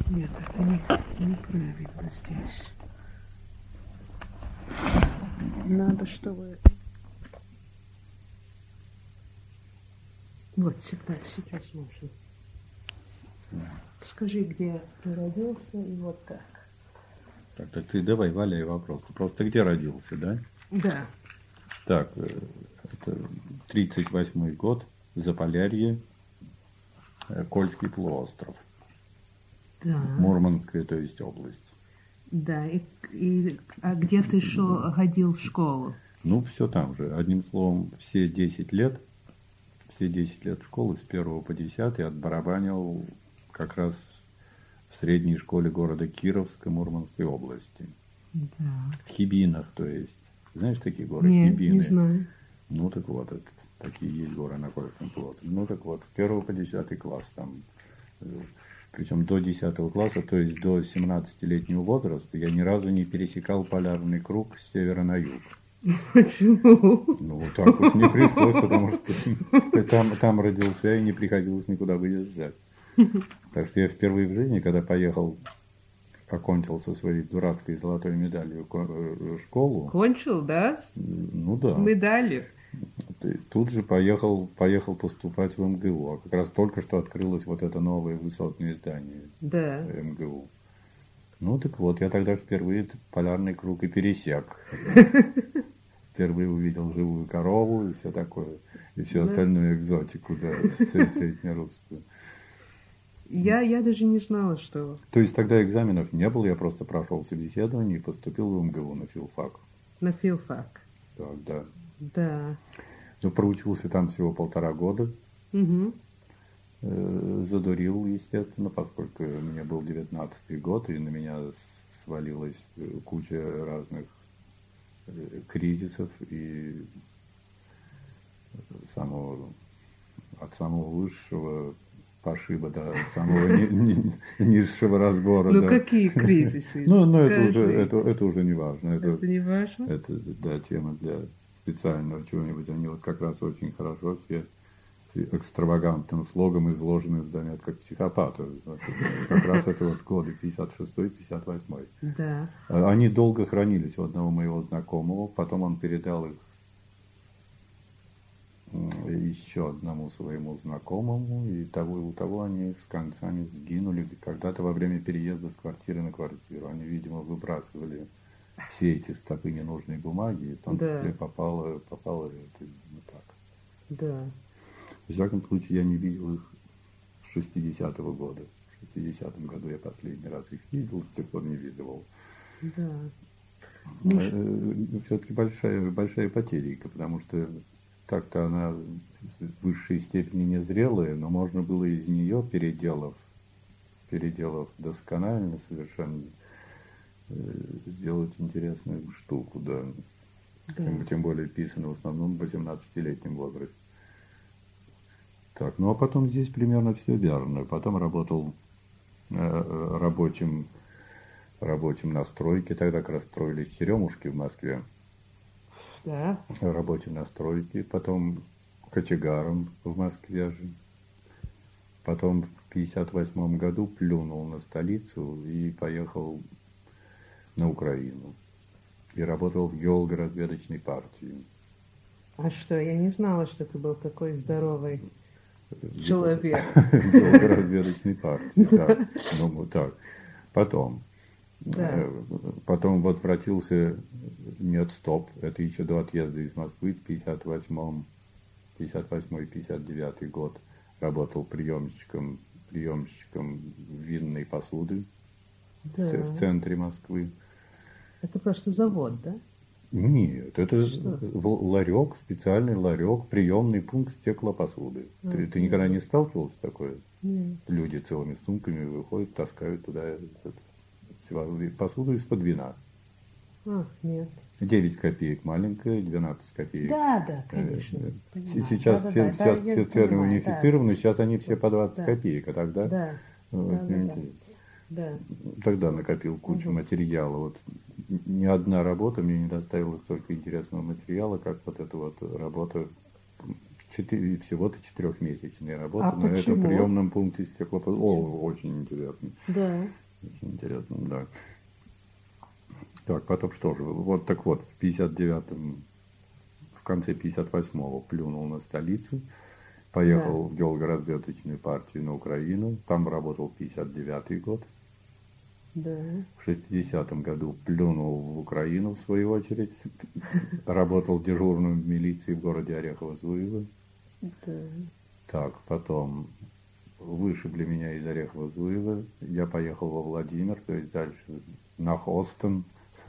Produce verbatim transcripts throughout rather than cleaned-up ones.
Нет, это не, неправильно здесь. Надо, чтобы... Вот, сейчас, сейчас можно. Скажи, где ты родился, и вот так. Так, так ты давай, валяй вопрос. Просто где родился, да? Да. Так, это тридцать восьмой год, Заполярье, Кольский полуостров. Да. Мурманская, то есть область. Да, и, и, а где ты шо, ходил в школу? Ну, все там же. Одним словом, все десять лет, все десять лет школы с первого по десятый отбарабанил как раз в средней школе города Кировска Мурманской области. Да. В Хибинах, то есть. Знаешь такие горы? Нет, Хибины? не знаю. Ну, так вот, это, такие есть горы на Кольском полуострове. Ну, так вот, с первого по десятый класс там... Причем до десятого класса, то есть до семнадцатилетнего возраста, я ни разу не пересекал полярный круг с севера на юг. Почему? Ну, вот так вот не пришлось, потому что там, там родился и не приходилось никуда выезжать. Так что я впервые в жизни, когда поехал, окончил со своей дурацкой золотой медалью школу. Кончил, да? Ну да. С медалью. Тут же поехал, поехал поступать в МГУ. А как раз только что открылось вот это новое высотное здание. Да. МГУ. Ну так вот, я тогда впервые полярный круг и пересек. Впервые увидел живую корову и все такое. И всю остальную экзотику, да, среднерусскую. Я, я даже не знала, что... То есть тогда экзаменов не было, я просто прошел собеседование и поступил в МГУ на филфак. На филфак. Так, да. Да. Ну, проучился там всего полтора года. Угу. Э, задурил, естественно, поскольку мне был девятнадцатый год, и на меня свалилась куча разных кризисов и самого, от самого высшего пошиба до самого ни, ни, низшего разбора. Ну, да. какие кризисы? Ну, ну это, уже, это, это уже не важно. Это, это не важно? Это, да, тема для специального чего-нибудь. Они вот как раз очень хорошо все экстравагантным слогом изложены в заметках психопата. Как раз это вот годы пятьдесят шестой пятьдесят восьмой. Да. Они долго хранились у одного моего знакомого, потом он передал их еще одному своему знакомому, и того, у того они с концами сгинули когда-то во время переезда с квартиры на квартиру. Они, видимо, выбрасывали все эти стопы ненужной бумаги, и в том да. числе попало, попало это не так. Да. В всяком случае, я не видел их с шестидесятого года. В шестидесятом году я последний раз их видел, с тех пор не видывал. Да. Ну, все-таки большая, большая потеря, потому что так-то она в высшей степени незрелая, но можно было из нее, переделав, переделав досконально совершенно, сделать интересную штуку, да. Да. Тем, тем более писано в основном в восемнадцатилетнем возрасте. Так, ну а потом здесь примерно все верно. Потом работал э, рабочим, рабочим на стройке, тогда как раз строились черемушки в Москве. Да. Рабочим на стройке, потом кочегаром в Москве же. Потом в пятьдесят восьмом году плюнул на столицу и поехал на Украину. И работал в геолого-разведочной партии. А что, я не знала, что ты был такой здоровый человек. Геолого-разведочной партии, да. Ну, так. Потом. Да. Потом возвратился Медстоп, это еще до отъезда из Москвы, в пятьдесят восьмом, пятьдесят восьмой пятьдесят девятый год работал приемщиком, приемщиком винной посуды, да. в центре Москвы. Это просто завод, да? Нет, это Что? ларек, специальный ларек, приемный пункт стеклопосуды. А, ты, ты никогда не сталкивался с такой? Нет. Люди целыми сумками выходят, таскают туда посуду из-под вина. А, нет. девять копеек маленькая, двенадцать копеек. Да, да, конечно. Понимаю. Сейчас, да, все, да, сейчас да, все цены унифицированы, да. Сейчас они все по двадцать да. копеек, а тогда... Да. Вот, да, да, да. Тогда накопил кучу угу. материала. Вот ни одна работа мне не доставила столько интересного материала, как вот эта вот работа четыре, всего-то четырехмесячная работа А на почему? этом приемном пункте стеклоподъема. О, очень интересно. Да. Очень интересно, да. Так, потом что же, вот так вот, в пятьдесят девятом, в конце пятьдесят восьмого плюнул на столицу, поехал да. в геологоразведочную партию на Украину, там работал пятьдесят девятый год. Да. В шестидесятом году плюнул в Украину, в свою очередь, работал дежурным в милиции в городе Орехово-Зуево. Да. Так, потом вышибли меня из Орехово-Зуева, я поехал во Владимир, то есть дальше на Хостон.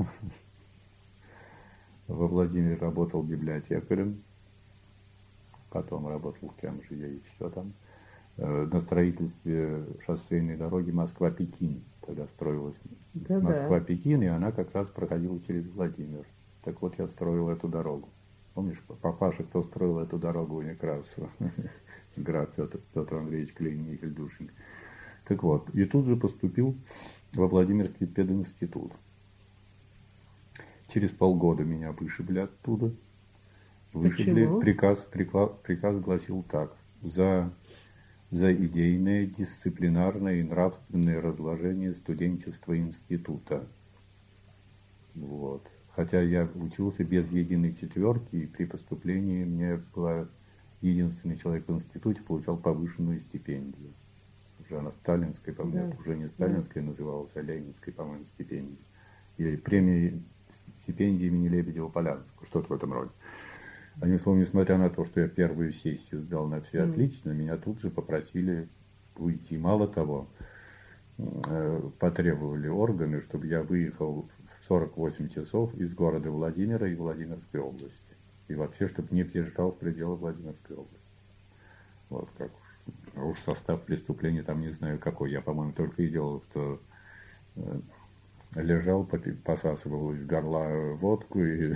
Во Владимире работал библиотекарем, потом работал кем же я еще там, на строительстве шоссейной дороги Москва-Пекин. Тогда строилась да-да. Москва-Пекин, и она как раз проходила через Владимир. Так вот я строил эту дорогу. Помнишь, папаша, кто строил эту дорогу у Некрасова? Граф Петр, Петр Андреевич Клейн-Михель-Душин. Так вот, и тут же поступил во Владимирский пединститут. Через полгода меня вышибли оттуда. Вышибли. Приказ, приказ, приказ гласил так. За, за идейное, дисциплинарное и нравственное разложение студенчества института. Вот. Хотя я учился без единой четверки, и при поступлении мне была единственный человек в институте, получал повышенную стипендию. Уже она сталинская, по-моему, да. уже не сталинская да. называлась, а ленинская, по-моему, стипендия. И премия стипендии имени Лебедева-Полянского, что-то в этом роде. Они, словом, несмотря на то, что я первую сессию сдал на все mm. отлично, меня тут же попросили уйти. Мало того, потребовали органы, чтобы я выехал в сорок восемь часов из города Владимира и Владимирской области. И вообще, чтобы не въезжал в пределы Владимирской области. Вот как уж состав преступления там не знаю какой. Я, по-моему, только и делал, что лежал, посасывал из горла водку и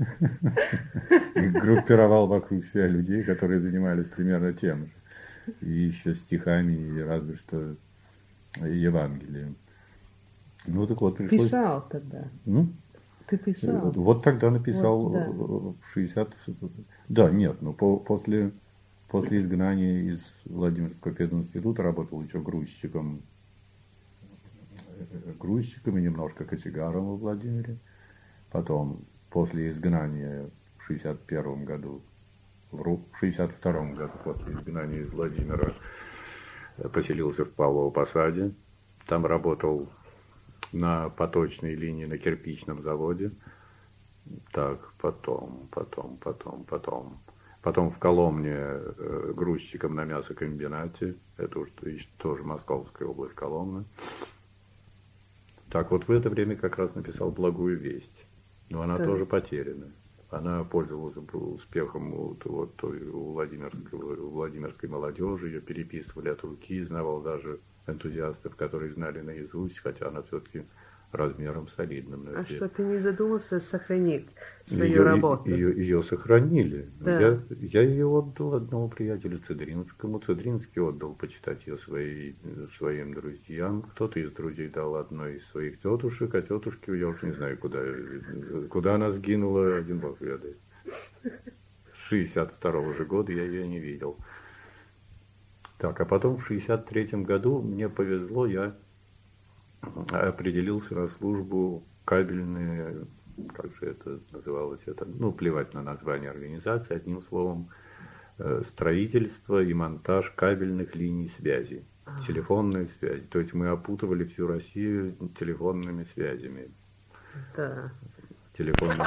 группировал вокруг себя людей, которые занимались примерно тем же. И еще стихами, и разве что Евангелием. Ну так вот пришлось... Писал тогда. М? Ты писал. Вот тогда написал вот, да. в шестидесятом... Да, нет, но по, после, после изгнания из Владимирского пединститута работал еще грузчиком. грузчиком и немножко кочегаром во Владимире. Потом, после изгнания в шестьдесят первом году, в шестьдесят втором году, после изгнания из Владимира, поселился в Павлово Посаде. Там работал на поточной линии на кирпичном заводе. Так, потом, потом, потом, потом. Потом в Коломне грузчиком на мясокомбинате. Это уж тоже Московская область, Коломна. Так вот в это время как раз написал «Благую весть». Но она да. тоже потеряна. Она пользовалась успехом вот, вот, у, Владимирской, у Владимирской молодежи. Ее переписывали от руки. Знавал даже энтузиастов, которые знали наизусть, хотя она все-таки размером солидным. А что, ты не задумался сохранить свою ее, работу? Ее, ее сохранили. Да. Я, я ее отдал одному приятелю Цедринскому. Цедринский отдал почитать ее своей, своим друзьям. Кто-то из друзей дал одной из своих тетушек, а тетушки, я уж не знаю, куда, куда она сгинула, один бог ведает. С шестьдесят второго же года я ее не видел. Так, а потом в шестьдесят третьем году мне повезло, я определился на службу кабельные, как же это называлось, это, ну, плевать на название организации, одним словом, строительство и монтаж кабельных линий связи, телефонные связи. То есть мы опутывали всю Россию телефонными связями. Да. Телефонными.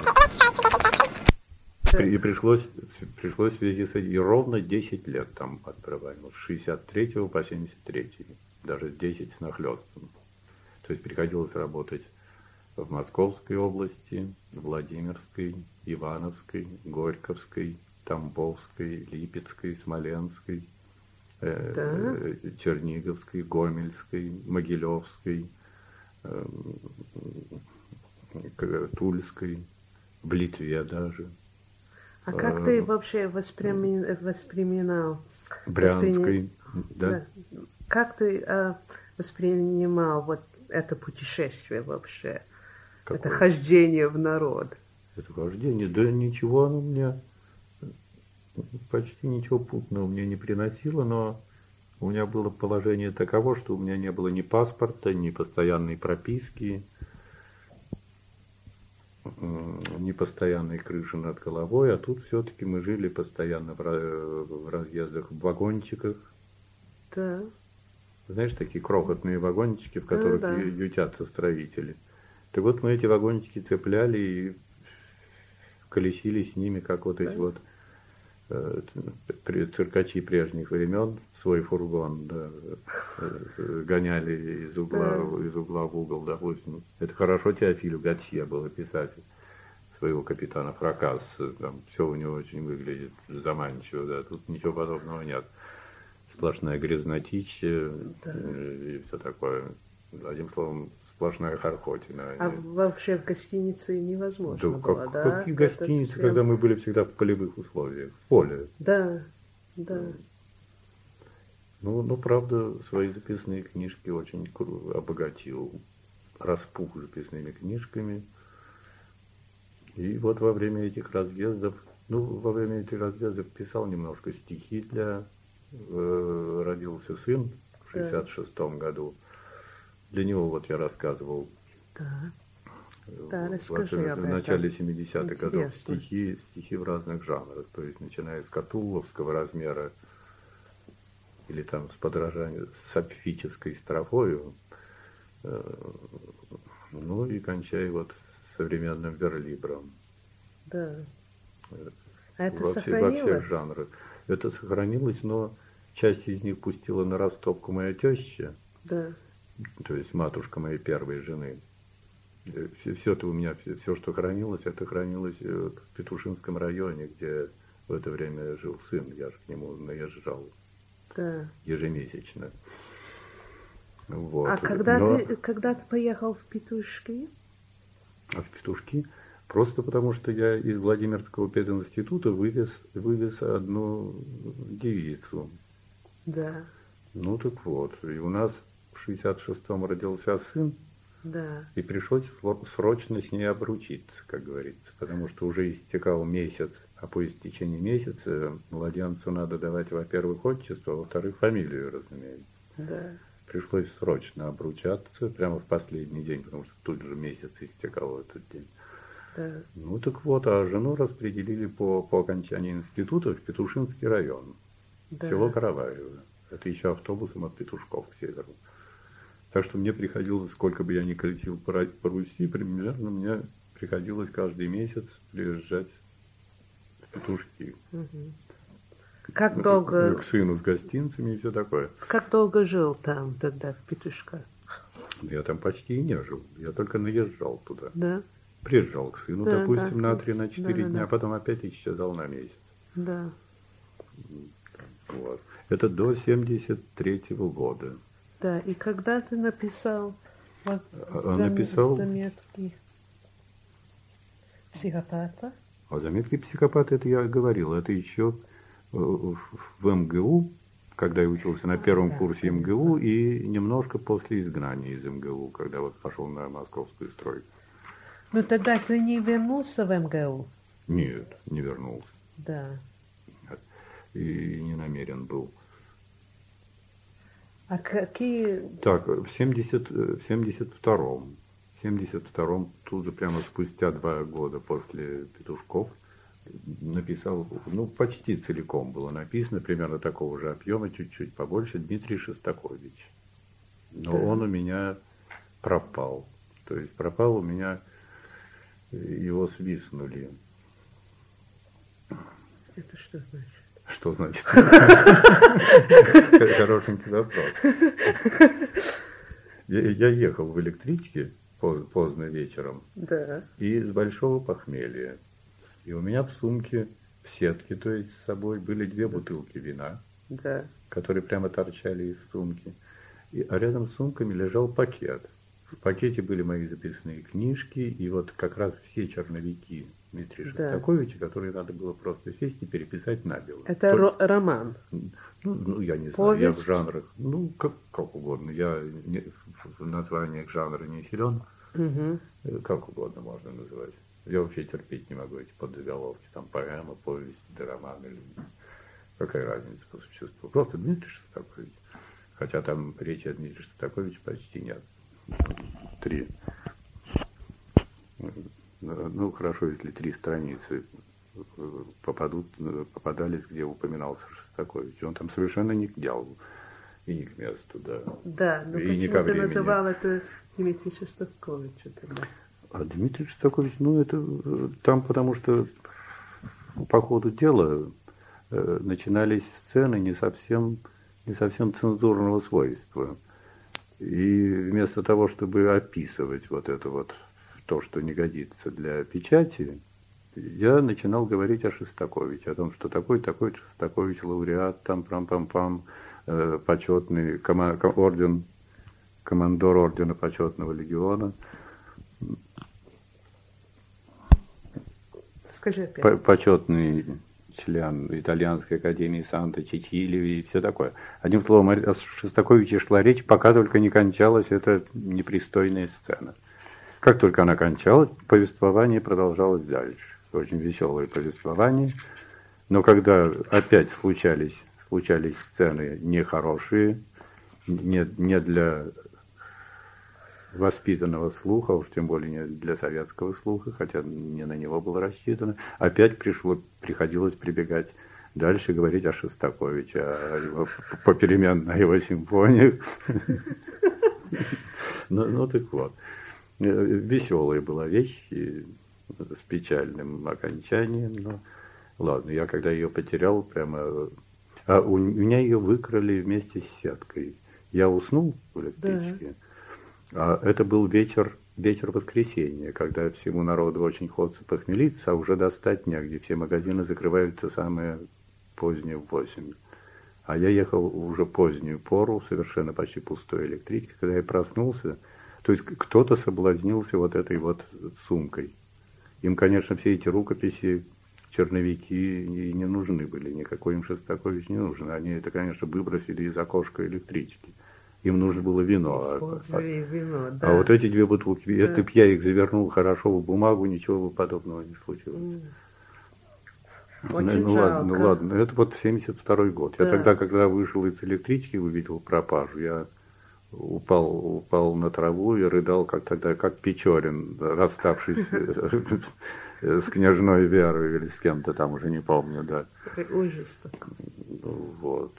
И пришлось, пришлось в связи с этим, и ровно десять лет там отправили, с шестьдесят третьего по семьдесят третий, даже десять с нахлёстом. То есть приходилось работать в Московской области, Владимирской, Ивановской, Горьковской, Тамбовской, Липецкой, Смоленской, э, да. Черниговской, Гомельской, Могилевской, э, Тульской, в Литве даже. А как ты вообще воспринимал, воспринимал Брянской, воспри... да? да? Как ты э, воспринимал вот это путешествие вообще? Какое? Это хождение в народ? Это хождение? Да ничего оно мне... Почти ничего путного мне не приносило, но у меня было положение таково, что у меня не было ни паспорта, ни постоянной прописки, ни постоянной крыши над головой, а тут все-таки мы жили постоянно в разъездах, в вагончиках. Да. Знаешь, такие крохотные вагончики, в которых да, да. ютятся строители. Так вот мы эти вагончики цепляли и колесили с ними, как вот эти да. вот э, циркачи прежних времен, свой фургон, да, э, гоняли из угла, да. из угла в угол, допустим. Это хорошо Теофилю Готье было писатель своего капитана Фракас. Там все у него очень выглядит заманчиво, да. Тут ничего подобного нет. Сплошная грязнотища да. и все такое. Одним словом, сплошная хархотина. А вообще в гостинице невозможно да, было, как, да? Какие гостиницы, прям... когда мы были всегда в полевых условиях, в поле. Да, да. Ну, ну, правда, свои записные книжки очень обогатил. Распух записными книжками. И вот во время этих разъездов, ну, во время этих разъездов писал немножко стихи для... Э, родился сын в шестьдесят шестом году. Для него вот я рассказывал да. Да, в, в начале семидесятых годов стихи, стихи в разных жанрах, то есть начиная с катуловского размера или там с подражанием с сапфической строфою, э, ну и кончая вот современным верлибром. Да. А это во, сохранилось? Во всех жанрах. Это сохранилось, но часть из них пустила на растопку моя теща. Да. То есть матушка моей первой жены. Все, все это у меня, все, все, что хранилось, это хранилось в Петушинском районе, где в это время жил сын. Я же к нему наезжал да. ежемесячно. Вот. А когда, но... ты, когда ты поехал в Петушки? А в Петушки? Просто потому, что я из Владимирского пединститута вывез, вывез одну девицу. Да. Ну так вот, и у нас в шестьдесят шестом родился сын, да. и пришлось срочно с ней обручиться, как говорится, потому что уже истекал месяц, а по истечении месяца младенцу надо давать, во-первых, отчество, а во-вторых, фамилию, разумеется. Да. Пришлось срочно обручаться прямо в последний день, потому что тут же месяц истекал в этот день. Да. Ну так вот, а жену распределили по, по окончании института в Петушинский район, да. село Караваево. Это еще автобусом от Петушков к северу. Так что мне приходилось, сколько бы я ни колесил по, по Руси, примерно мне приходилось каждый месяц приезжать в Петушки. Угу. Как долго... К сыну с гостинцами и все такое. Как долго жил там тогда, в Петушках? Я там почти и не жил. Я только наезжал туда. Да? Приезжал к сыну, да, допустим, да, на три-четыре да, дня, да. а потом опять исчезал на месяц. Да. Вот. Это до семьдесят третьего года. Да, и когда ты написал, вот, а, написал... заметки психопата? А заметки психопата, это я говорил, это еще в МГУ, когда я учился на первом да, курсе МГУ, и немножко после изгнания из МГУ, когда вот пошел на московскую стройку. Ну тогда ты не вернулся в МГУ? Нет, не вернулся. Да. И не намерен был. А какие... Так, в семьдесят, в семьдесят втором, в семьдесят втором, тут же прямо спустя два года после Петушков, написал, ну, почти целиком было написано, примерно такого же объема, чуть-чуть побольше, Дмитрий Шостакович. Но да. он у меня пропал. То есть пропал у меня, его свистнули. Это что значит? Что значит? Хорошенький вопрос. Я ехал в электричке поздно вечером и с большого похмелья. И у меня в сумке, в сетке, то есть с собой, были две бутылки вина, которые прямо торчали из сумки. И, а рядом с сумками лежал пакет. В пакете были мои записные книжки и вот как раз все черновики Дмитрия да. Шостаковича, которые надо было просто сесть и переписать набело. Это Толь... роман? Ну, ну, я не Повесть? знаю, я в жанрах, ну, как, как угодно. Я не, в названиях жанра не силен, угу. Как угодно можно называть. Я вообще терпеть не могу эти подзаголовки. Там поэма, повесть, роман. Или... Какая разница по существу? Просто Дмитрий Шостакович. Хотя там речи о Дмитрии Шостаковиче почти нет. Три. Ну, хорошо, если три страницы попадут, попадались, где упоминался Шостакович. Он там совершенно не к делу и не к месту, да. Да, но и почему ты называл это Дмитрий Шостакович тогда? А Дмитрий Шостакович, ну, это там, потому что по ходу дела э, начинались сцены не совсем, не совсем цензурного свойства. И вместо того, чтобы описывать вот это вот, то, что не годится для печати, я начинал говорить о Шостаковиче, о том, что такой-такой Шостакович, лауреат, там, пам-пам-пам, э, почетный кома- орден, командор ордена почетного легиона. Скажи опять. Почетный член Итальянской академии Санта-Чичилии и все такое. Одним словом, о Шостаковиче шла речь, пока только не кончалась эта непристойная сцена. Как только она кончалась, повествование продолжалось дальше. Очень веселое повествование. Но когда опять случались, случались сцены нехорошие, не, не для воспитанного слуха, уж тем более не для советского слуха, хотя не на него было рассчитано, опять пришло, приходилось прибегать дальше, говорить о Шостаковиче, о его, попеременно о его симфониях. Ну так вот. Веселая была вещь с печальным окончанием, но ладно, я когда ее потерял, прямо... А у меня ее выкрали вместе с сеткой. Я уснул в электричке, да. А это был вечер, вечер воскресенья, когда всему народу очень хочется похмелиться, а уже достать негде. Все магазины закрываются самое позднее в восемь. А я ехал уже позднюю пору, совершенно почти пустой электричкой. Когда я проснулся, то есть кто-то соблазнился вот этой вот сумкой. Им, конечно, все эти рукописи, черновики и не нужны были. Никакой им Шостакович не нужен. Они это, конечно, выбросили из окошка электрички. Им нужно было вино. А, вино да. а вот эти две бутылки, да. Если бы я их завернул хорошо в бумагу, ничего подобного не случилось. Очень ну, жалко. ладно, ну ладно, это вот семьдесят второй год. Да. Я тогда, когда вышел из электрички, увидел пропажу, я упал, упал на траву и рыдал, как тогда, как Печорин, расставшись с княжной Верой или с кем-то там, уже не помню, да. Ужас такой. Вот.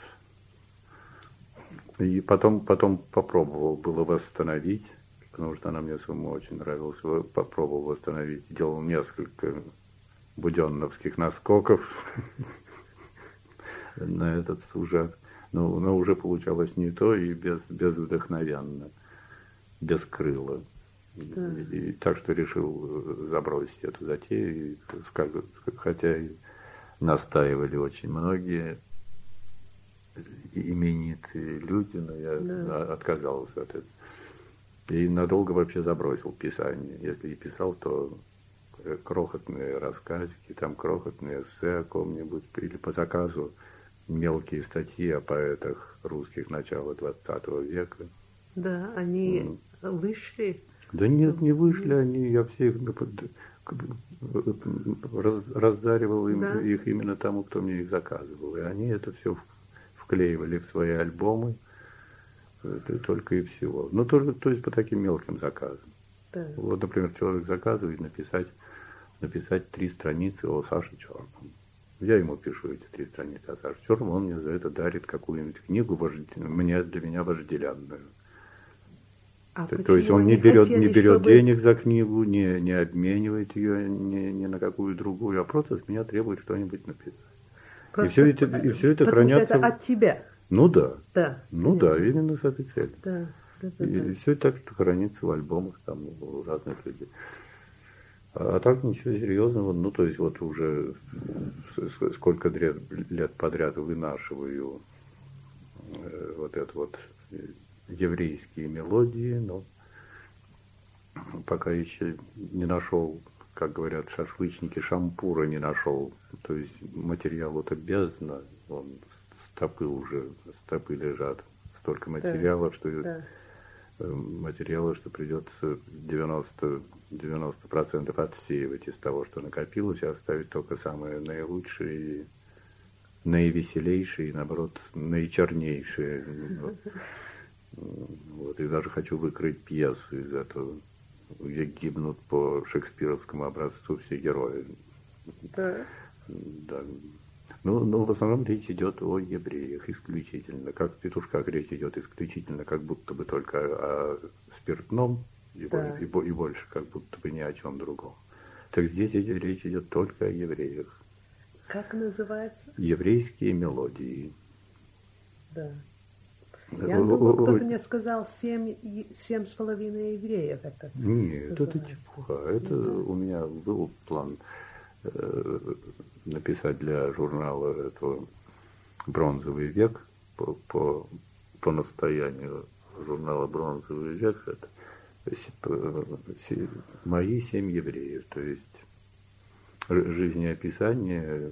И потом, потом попробовал было восстановить, потому что она мне самому очень нравилась, попробовал восстановить, делал несколько буденновских наскоков на этот сюжет, но, но уже получалось не то и без, безвдохновенно, без крыла. Да. И, и так что решил забросить эту затею, и, скажу, хотя и настаивали очень многие именитые люди, но я да. отказался от этого. И надолго вообще забросил писание. Если и писал, то крохотные рассказики, там крохотные эссе о ком-нибудь, или по заказу мелкие статьи о поэтах русских начала двадцатого века. Да, они mm. вышли? Да нет, не вышли они, я все их раздаривал им, да? их именно тому, кто мне их заказывал. И они это все вклеивали в свои альбомы, это только и всего. Ну, то, то есть по таким мелким заказам. Да. Вот, например, человек заказывает написать, написать три страницы о Саше Черном. Я ему пишу эти три страницы о Саше Черном, он мне за это дарит какую-нибудь книгу, вожделенную, мне, для меня вожделенную. А то, то есть он не берет, хотели, не берет чтобы... денег за книгу, не, не обменивает ее ни, ни на какую другую, а просто с меня требует что-нибудь написать. Просто и все это, и все это хранятся... это от тебя? Ну да. Да. Ну да, именно с этой целью. Да. Да, да, и да. все это так хранится в альбомах там у разных людей. А, а так ничего серьезного. Ну, то есть вот уже сколько лет подряд вынашиваю э, вот это вот еврейские мелодии, но пока еще не нашел, как говорят шашлычники, шампура не нашел. То есть материал это бездна, он, стопы уже, стопы лежат, столько материалов, да, что да. материала, что придется девяносто процентов отсеивать из того, что накопилось, и оставить только самые наилучшие, наивеселейшие, и, наоборот, наичернейшие. Вот, и даже хочу выкроить пьесу из этого, где гибнут по шекспировскому образцу все герои. Да. Да. Ну, ну, в основном речь идет о евреях исключительно. Как в «Петушках» речь идет исключительно, как будто бы только о спиртном, и, Да. больше, и, и больше как будто бы ни о чем другом. Так здесь речь идет только о евреях. Как называется? Еврейские мелодии. Да. Я думала, кто-то мне сказал семь, семь с половиной евреев. Это Нет, называется. это чепуха. Это ну, да. У меня был план э, написать для журнала этого «Бронзовый век» по, по, по настоянию журнала «Бронзовый век». Это мои семь евреев, то есть жизнеописание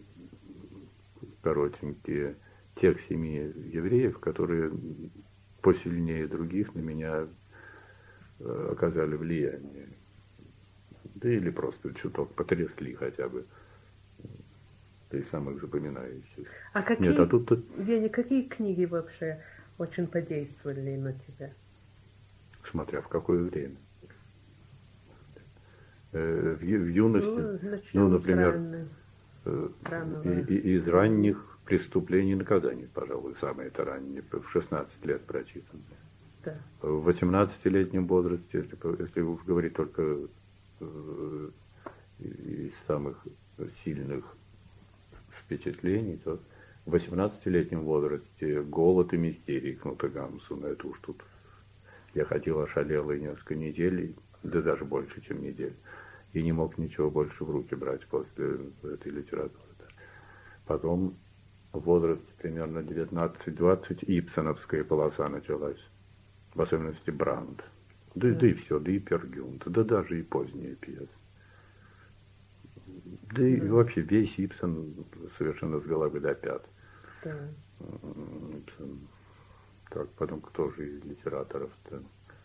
коротенькие тех семи евреев, которые посильнее других на меня оказали влияние. Да или просто чуток потрясли хотя бы. Из самых запоминающих. А какие, Нет, а тут... Веня, какие книги вообще очень подействовали на тебя? Смотря в какое время. В, в юности, ну, ну, например, и, и, из ранних преступлений и наказаний, пожалуй, самое это раннее, в шестнадцать лет прочитанное. Да. В восемнадцатилетнем возрасте, если, если уж говорить только э, из самых сильных впечатлений, то в восемнадцатилетнем возрасте «Голод и мистерии» Кнута Гамсуна. Это уж тут я ходил ошалелый несколько недель, да даже больше, чем неделю, и не мог ничего больше в руки брать после этой литературы. Потом в возрасте примерно девятнадцать-двадцать Ибсеновская полоса началась, в особенности Бранд. Да, да. да и все, да и Пергюнт, да даже и поздние пьесы. Да и да. вообще весь Ибсен совершенно с головы до пят. Да. Так, потом кто же из литераторов-то?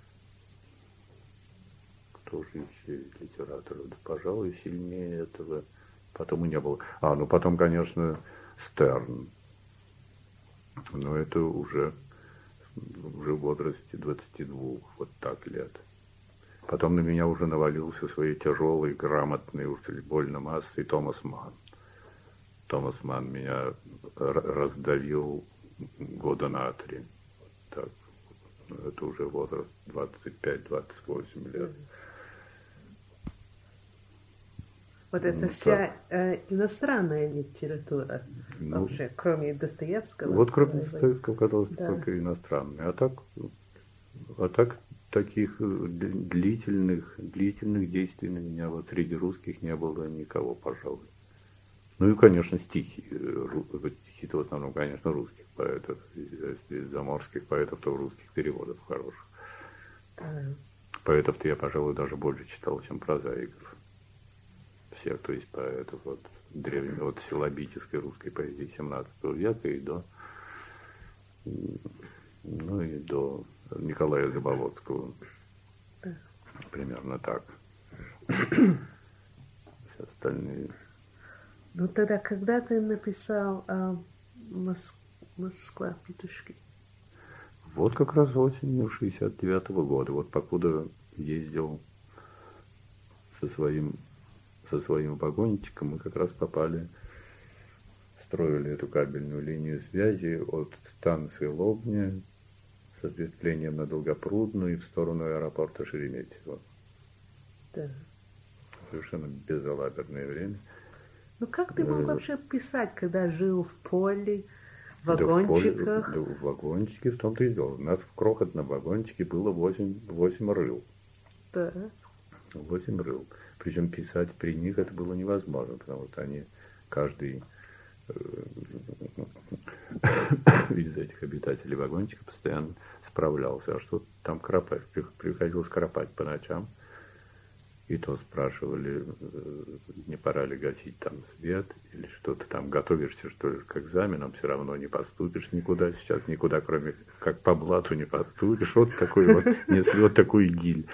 Кто же еще из литераторов? Да, пожалуй, сильнее этого потом и не было. А, ну потом, конечно, Стерн. Но это уже, уже в возрасте двадцати двух, вот так лет. Потом на меня уже навалился своей тяжелой, грамотной, уж больно массой Томас Манн. Томас Манн меня раздавил года на три. Так, это уже возраст двадцать пять - двадцать восемь лет. Вот это ну, вся э, иностранная литература ну, вообще, кроме Достоевского. Вот кроме Достоевского, который да. только иностранный. А так, а так таких длительных, длительных действий на меня вот среди русских не было никого, пожалуй. Ну и, конечно, стихи. Стихи-то в основном, конечно, русских поэтов. Если из заморских поэтов, то русских переводов хороших. Да. Поэтов-то я, пожалуй, даже больше читал, чем прозаиков. Всех, то есть поэтов вот древней, вот силлабической русской поэзии семнадцатого века и до, ну и до Николая Заболоцкого. Да. Примерно так. Все остальные. Ну тогда, когда ты написал а, Моск... «Москва. Петушки»? Вот как раз осенью шестьдесят девятого года. Вот покуда ездил со своим со своим вагончиком, мы как раз попали, строили эту кабельную линию связи от станции Лобня с ответвлением на Долгопрудную и в сторону аэропорта Шереметьево. Да. Совершенно безалаберное время. Ну как ты мог вообще писать, когда жил в поле, в вагончиках? Да, в, поле, да, в вагончике, в том-то и дело. У нас в крохотном вагончике было восемь, восемь рыл. Да. Восемь рыл. Причем писать при них это было невозможно, потому что они, каждый из этих обитателей вагончика постоянно справлялся. А что там кропать? Приходилось кропать по ночам. И то спрашивали, не пора ли гасить там свет, или что-то там, готовишься, что ли, к экзаменам, все равно не поступишь никуда сейчас, никуда, кроме как по блату не поступишь. Вот такой вот, если вот такой гиль.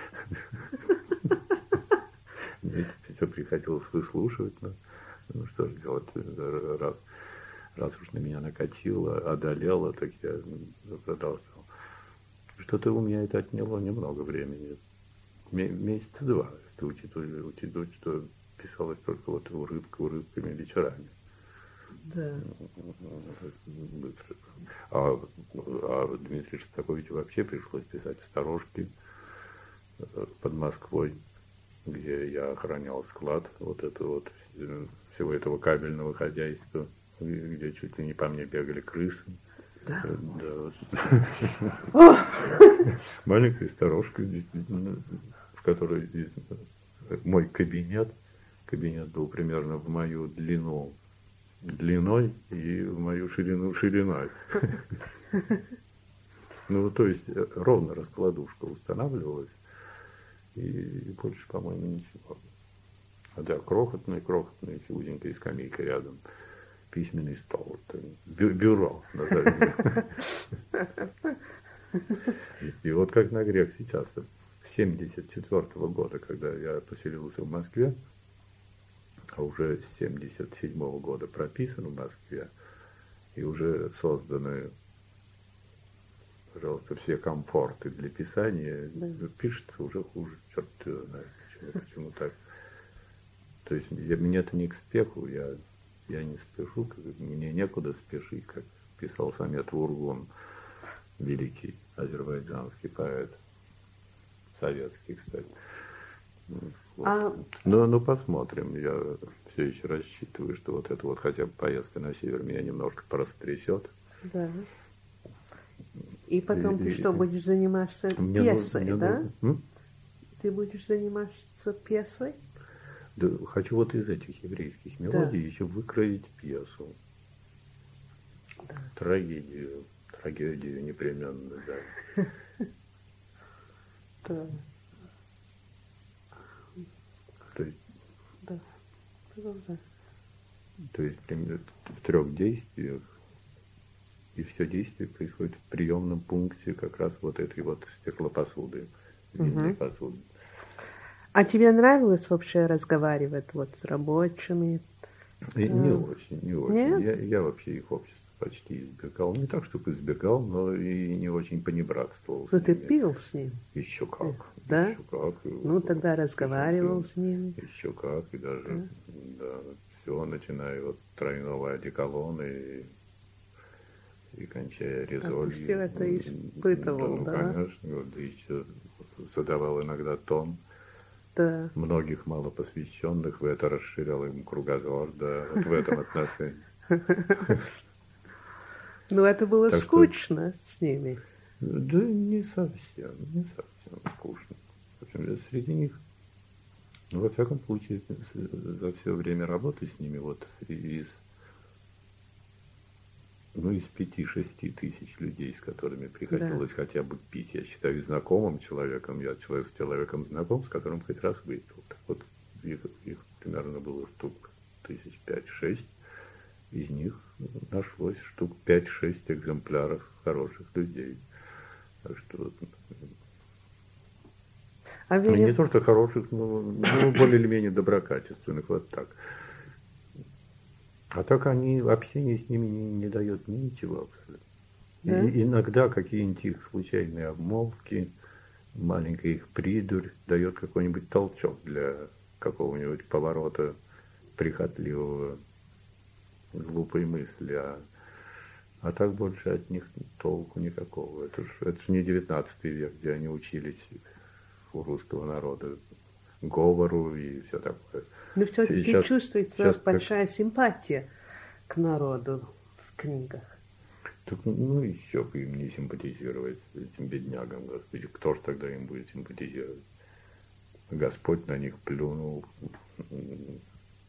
Мне все приходилось выслушивать, но ну что же делать, раз, раз уж на меня накатило, одолело, так я продолжал. Что-то у меня это отняло немного времени, месяца два. Учитывая, учитывая, что писалось только вот урывка, урывками вечерами. Да. Быстро. А, а Дмитрию Шостаковичу вообще пришлось писать сторожки под Москвой, где я охранял склад вот это вот всего этого кабельного хозяйства, где чуть ли не по мне бегали крысы. Да. Да, вот. Маленькая сторожка, действительно, в которой мой кабинет, кабинет был примерно в мою длину длиной и в мою ширину шириной. Ну, то есть ровно раскладушка устанавливалась, и больше, по-моему, ничего. Хотя крохотная, крохотная, узенькая скамейка рядом, письменный стол, бю- бюро, назовем. И вот как на грех сейчас, с семьдесят четвёртого года, когда я поселился в Москве, а уже с семьдесят седьмого года прописан в Москве, и уже созданы, пожалуйста, все комфорты для писания, да. Пишется уже хуже, черт знает, почему, почему так. То есть я, мне это не к спеху, я, я не спешу, как, мне некуда спешить, как писал Самет Вургун, великий азербайджанский поэт, советский, кстати. Вот. А... Ну, ну, посмотрим. Я все еще рассчитываю, что вот эта вот хотя бы поездка на север меня немножко порастрясет. Да. И потом и, ты и, что, и... будешь заниматься мне пьесой, нужно, да? Нужно... Ты будешь заниматься пьесой? Да, хочу вот из этих еврейских мелодий да. еще выкроить пьесу. Да. Трагедию. Трагедию непременно, да. Да. То есть, да. То есть в трех действиях, и все действие происходит в приемном пункте как раз вот этой вот стеклопосуды, винной угу. посуды. А тебе нравилось вообще разговаривать вот с рабочими? Не, не очень, не очень. Я, я вообще их общество почти избегал. Не так, чтобы избегал, но и не очень понебратствовал. Ну, ты пил с ним? Еще как. Да? Еще как. Ну, тогда разговаривал с ними. Еще как. И даже, да, да все, начиная от тройного одеколона и, и кончая резолью. А, все это испытывал, да? Да, ну, конечно. Вот, да еще задавал иногда тон. Да. Многих малопосвященных в это расширял им кругозор, да, вот в этом отношении. Ну, это было так скучно что, с ними. Да не совсем, не совсем скучно. В общем, среди них, ну, во всяком случае, за все время работы с ними, вот из, ну, из пяти-шести тысяч людей, с которыми приходилось да. хотя бы пить, я считаю знакомым человеком, я человек с человеком знаком, с которым хоть раз выпил. Так вот, их, их примерно было штук тысяч пять-шесть. Из них нашлось штук пять-шесть экземпляров хороших людей. Так что а ну, не то, что хороших, но, но более или менее доброкачественных, вот так. А так они, общение с ними не, не дает ничего абсолютно. Да? И, иногда какие-нибудь их случайные обмолвки, маленькая их придурь дает какой-нибудь толчок для какого-нибудь поворота прихотливого, глупой мысли, а, а так больше от них толку никакого. Это ж, это ж не девятнадцатый век, где они учились у русского народа говору и все такое. Но все-таки сейчас, чувствуется сейчас большая как... симпатия к народу в книгах. Так, ну, еще бы им не симпатизировать, этим беднягам, Господи, кто ж тогда им будет симпатизировать? Господь на них плюнул,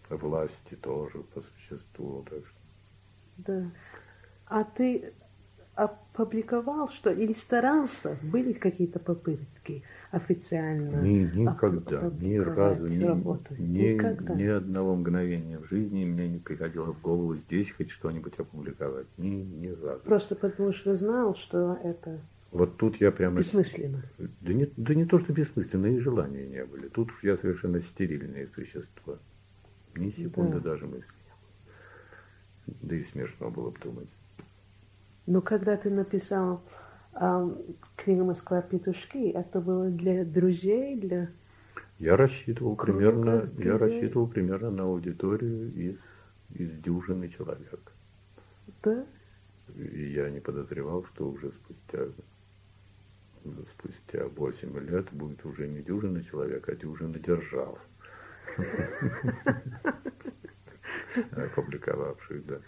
власти тоже по существу, так что. Да. А ты опубликовал, что или старался, были какие-то попытки официально Ни, никогда, ни разу, ни, ни, никогда. ни одного мгновения в жизни мне не приходило в голову здесь хоть что-нибудь опубликовать. Ни, ни разу. Просто потому что знал, что это вот тут я прямо... бессмысленно. Да не, да не то, что бессмысленно, и желания не были. Тут уж я совершенно стерильное существо. Ни секунды да. даже мысли. Да и смешно было бы думать. Но когда ты написал а, книгу «Москва-петушки», это было для друзей, для... Я рассчитывал примерно, я рассчитывал примерно на аудиторию из, из дюжины человек. Да? И я не подозревал, что уже спустя, спустя восемь лет будет уже не дюжина человек, а дюжина держав. Опубликовавших, да.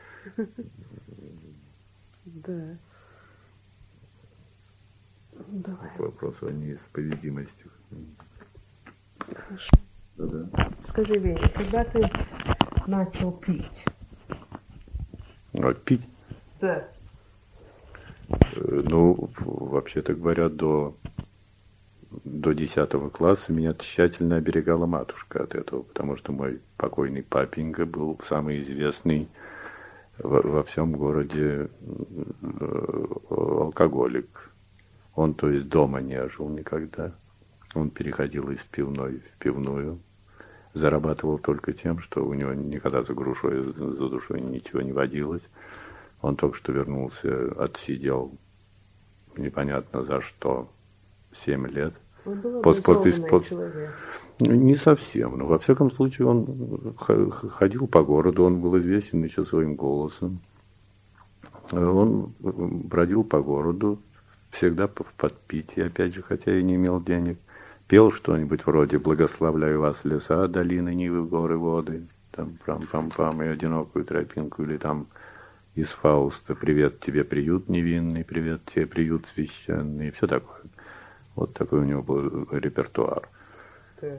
Да. Давай. Вопрос о неисповедимости. Хорошо. Да-да. Скажи, Веня, когда ты начал пить? А, пить? Да. Ну, вообще-то говоря, до, до десятого класса меня тщательно оберегала матушка от этого, потому что мой покойный папенька был самый известный во, во всем городе алкоголик. Он, то есть, дома не жил никогда. Он переходил из пивной в пивную. Зарабатывал только тем, что у него никогда за грушой, за душой ничего не водилось. Он только что вернулся, отсидел непонятно за что семь лет. Он был Пос, образованный пос, человек. Не совсем, но во всяком случае он ходил по городу, он был известен еще своим голосом. Он бродил по городу, всегда в подпитии, опять же, хотя и не имел денег. Пел что-нибудь вроде «Благословляю вас, леса, долины, нивы, горы, воды», там «Пам-пам-пам» и «Одинокую тропинку», или там из Фауста «Привет тебе, приют невинный, привет тебе, приют священный», и все такое. Вот такой у него был репертуар. Да.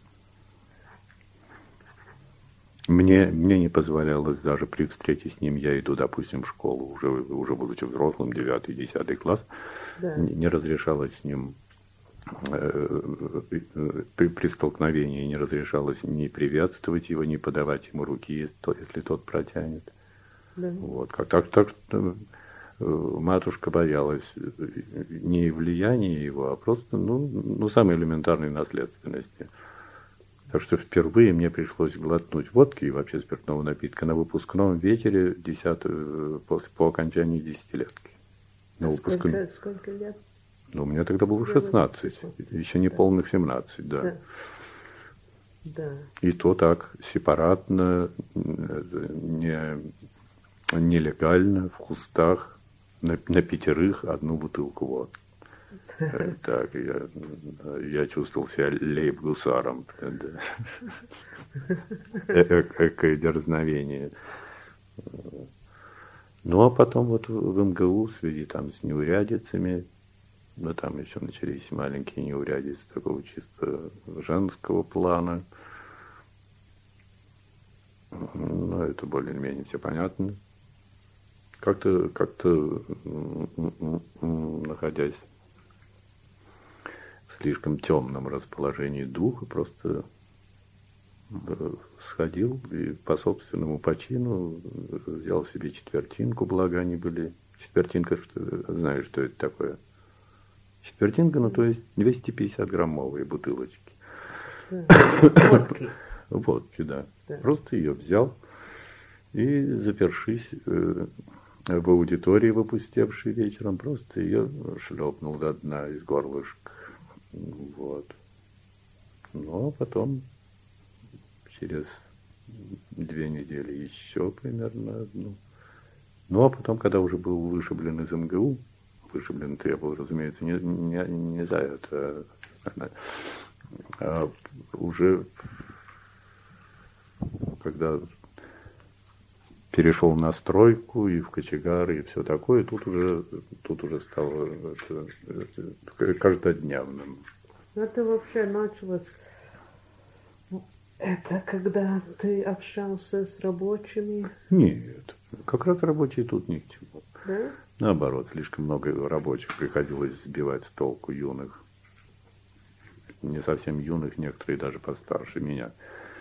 Мне, мне не позволялось даже при встрече с ним, я иду, допустим, в школу, уже, уже будучи взрослым, девятый, десятый класс, Да. не, не разрешалось с ним э, при, при столкновении, не разрешалось ни приветствовать его, ни подавать ему руки, если тот протянет. Да. Вот, как так, так матушка боялась не влияния его, а просто, ну, ну, самой элементарной наследственности. Так что впервые мне пришлось глотнуть водки и вообще спиртного напитка на выпускном вечере десятую, после, по окончании десятилетки. На А выпускном... сколько, сколько лет? Ну, мне тогда было шестнадцать, еще не да. полных семнадцать, да. Да. Да. И то так, сепаратно, не, нелегально, в кустах, на, на пятерых одну бутылку водки. Так, я, я чувствовал себя лейб-гусаром. Экое дерзновение. Ну, а потом вот в эм гэ у в связи там с неурядицами, ну, там еще начались маленькие неурядицы такого чисто женского плана. Ну, это более-менее все понятно. Как-то, как-то, находясь в слишком темном расположении духа, просто сходил и по собственному почину взял себе четвертинку, благо они были. Четвертинка, что, знаешь, что это такое? Четвертинка, ну, то есть двести пятьдесят граммовые бутылочки. Водки. Водки, да. Да. Просто ее взял и, запершись э, в аудитории, выпустевшей вечером, просто ее шлепнул до дна из горлышка. Вот. Ну, а потом через две недели еще примерно одну. Ну, а потом, когда уже был вышиблен из эм гэ у, вышиблен-то я был, разумеется, не, не, не за это, а уже когда перешел на стройку и в кочегары и все такое, тут уже, тут уже стало это, это, каждодневным. Это вообще началось, это когда ты общался с рабочими? Нет, как раз рабочие тут ни к чему. Да? Наоборот, слишком много рабочих приходилось сбивать с толку юных. Не совсем юных, некоторые даже постарше меня.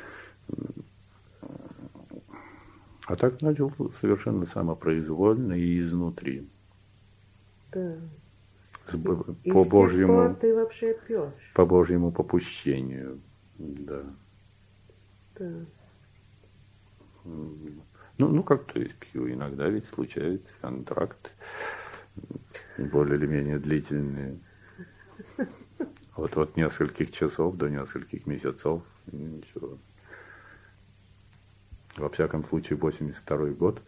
А так начал совершенно самопроизвольно и изнутри. Да. С, и по с Божьему, тех пор ты вообще пьешь. По Божьему попущению. Да. Да. Ну, ну как то есть пью. Иногда ведь случается контракт более или менее длительные. Вот от нескольких часов до нескольких месяцев. Ничего. Во всяком случае, восемьдесят второй год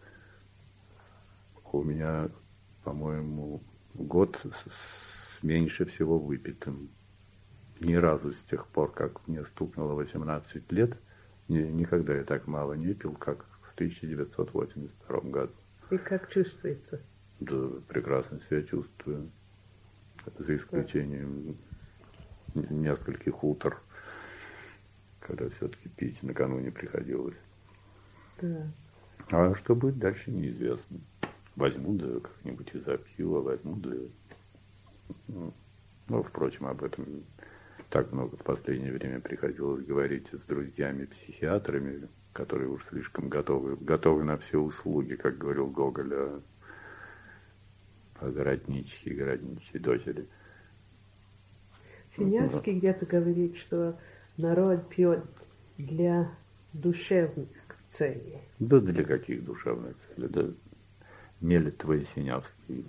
у меня, по-моему, год с, с меньше всего выпитым. Ни разу с тех пор, как мне стукнуло восемнадцать лет, ни, никогда я так мало не пил, как в тысяча девятьсот восемьдесят втором году. И как чувствуется? Да, прекрасно себя чувствую. За исключением нескольких утр, когда все-таки пить накануне приходилось. Да. А что будет дальше, неизвестно. Возьму, да как-нибудь и запью, а возьму, да... Ну, впрочем, об этом так много в последнее время приходилось говорить с друзьями-психиатрами, которые уж слишком готовы, готовы на все услуги, как говорил Гоголь о, о городничьей, городничьей дочери. Синявский где-то говорит, что народ пьет для душевных целей. Да для каких душевных целей? Да мелет твой Синявский.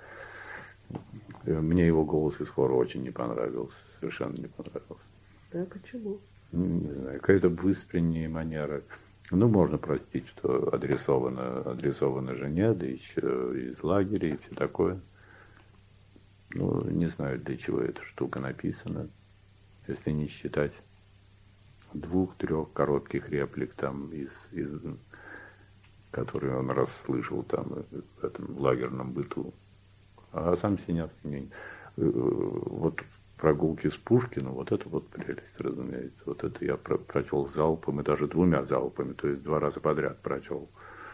Мне его голос из хора очень не понравился. Совершенно не понравился. Да, почему? Не знаю, какая-то выспренняя манера. Ну, можно простить, что адресовано, адресовано жене, да еще из лагеря и все такое. Ну, не знаю, для чего эта штука написана. Если не считать двух-трех коротких реплик, там, из, из, которые он расслышал там, в этом лагерном быту. А сам Синявский, вот прогулки с Пушкиным, вот это вот прелесть, разумеется. Вот это я про- прочел залпом, и даже двумя залпами, то есть два раза подряд прочел.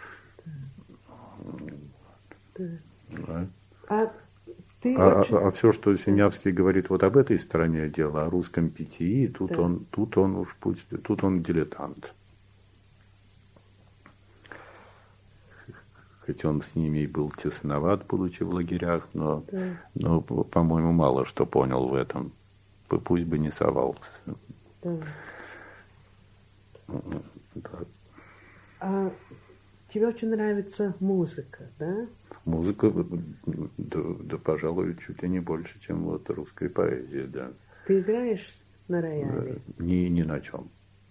Да. Да. А ты А, очень... а, а все, что Синявский говорит вот об этой стороне дела, о русском питьи, тут, да. он, тут он уж пусть, тут он дилетант. Хоть он с ними и был тесноват, будучи в лагерях, но, да. но, по-моему, мало что понял в этом. Пусть бы не совался. Да. Да. А тебе очень нравится музыка, да? Музыка, да, да, пожалуй, чуть ли не больше, чем вот русская поэзия, да. Ты играешь на рояле? Ни, ни на чем.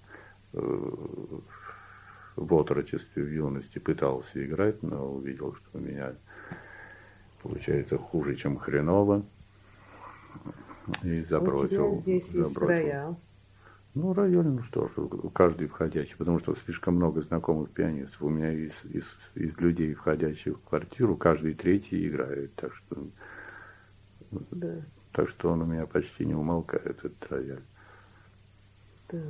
В отрочестве, в юности пытался играть, но увидел, что у меня получается хуже, чем хреново. И забросил. У тебя здесь забросил. есть роял. Ну, рояль, ну что ж, каждый входящий, потому что слишком много знакомых пианистов. У меня из, из, из людей, входящих в квартиру, каждый третий играет. Так что, да. так что он у меня почти не умолкает, этот рояль. Да.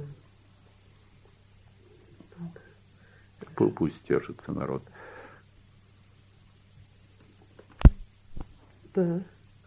Пусть держится народ. Да.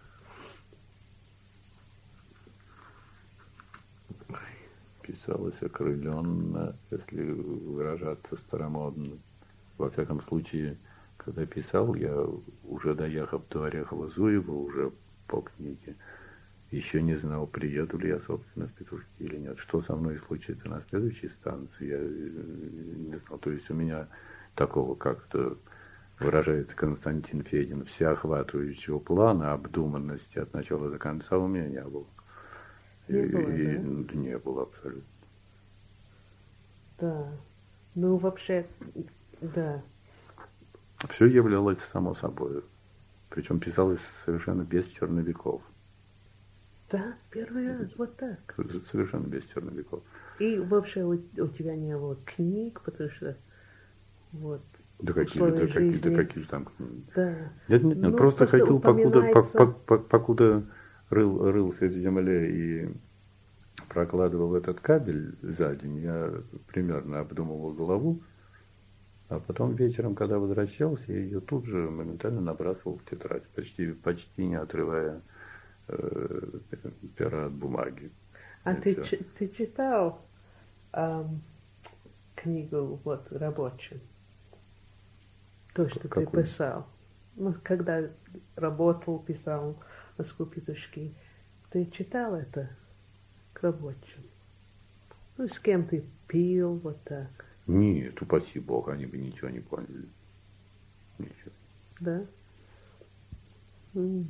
Писалось окрыленно, если выражаться старомодно. Во всяком случае, когда писал, я, уже доехав до Орехово-Зуева, уже по книге, еще не знал, приеду ли я, собственно, в Петушки или нет. Что со мной случится на следующей станции, я не знал. То есть у меня такого, как-то выражается Константин Федин, всеохватывающего плана, обдуманности от начала до конца у меня не было. Не и, было, и, да? Не было абсолютно. Да. Ну, вообще, да. Все являлось само собой. Причем писалось совершенно без черновиков. Да, первый раз, вот так. Совершенно без черновиков. И вообще у, у тебя не было книг, потому что вот Да какие, да, какие, да какие же там книги? Да. Нет, нет, нет, Ну, просто хотел, покуда, упоминается... пок, пок, покуда рыл, рылся в земле и прокладывал этот кабель за день, я примерно обдумывал главу, А потом вечером, когда возвращался, я ее тут же моментально набрасывал в тетрадь, почти, почти не отрывая э, пера от бумаги. А И ты, всё. ч- ты читал ам, книгу вот рабочую? То, что ты Какую? писал. Ну, когда работал, писал Москву-Петушки. Ты читал это к рабочим? Ну, с кем ты пил, вот так. Нет, упаси Бог, они бы ничего не поняли. Ничего. Да? М.